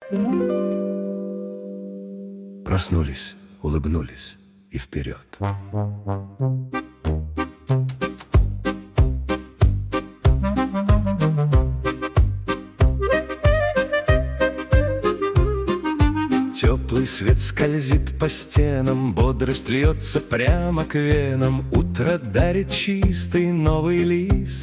Проснулись, улыбнулись и вперед. Теплый свет скользит по стенам, бодрость льется прямо к венам. Утро дарит чистый новый лист.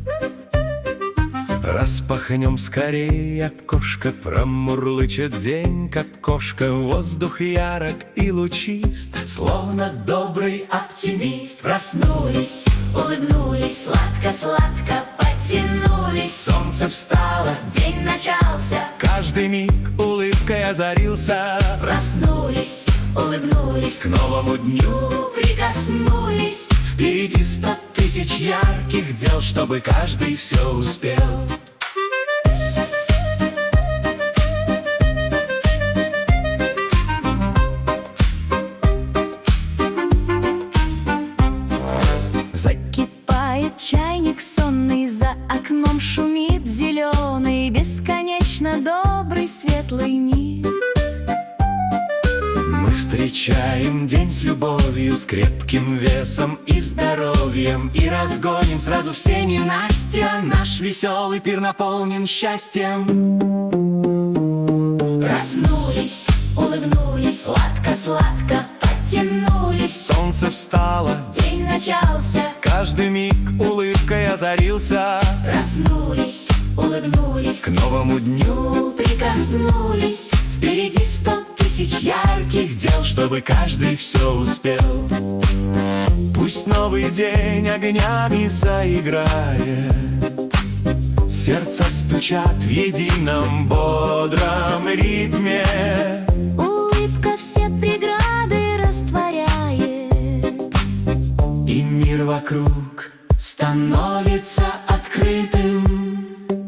Распахнем скорее окошко, промурлычет день, как кошка. Воздух ярок и лучист, словно добрый оптимист. Проснулись, улыбнулись, сладко-сладко потянулись. Солнце встало, день начался, каждый миг улыбкой озарился. Проснулись, улыбнулись, к новому дню прикоснулись. Впереди 100 тысяч ярких дел, чтобы каждый все успел. Закипает чайник сонный, за окном шумит зеленый, бесконечно добрый светлый мир. Мы встречаем день с любовью, с крепким весом и здоровьем, и разгоним сразу все ненастья. Наш веселый пир наполнен счастьем. Проснулись, улыбнулись, сладко-сладко потянулись. Солнце встало, день начался, каждый миг улыбкой озарился. Проснулись, улыбнулись, к новому дню прикоснулись. Впереди 100 тысяч ярких дел, чтобы каждый все успел. Пусть новый день огнями заиграет, сердца стучат в едином бодром ритме. Улыбка все преграды растворяет, и мир вокруг становится открытым.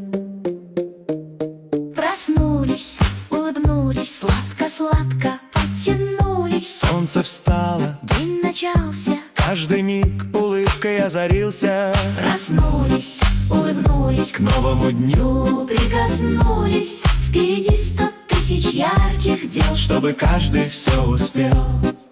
Проснулись, улыбнулись, сладко-сладко потянулись. Солнце встало, день начался, каждый миг улыбкой озарился. Проснулись, улыбнулись, к новому дню прикоснулись. Впереди 100 тысяч ярких дел, чтобы каждый все успел.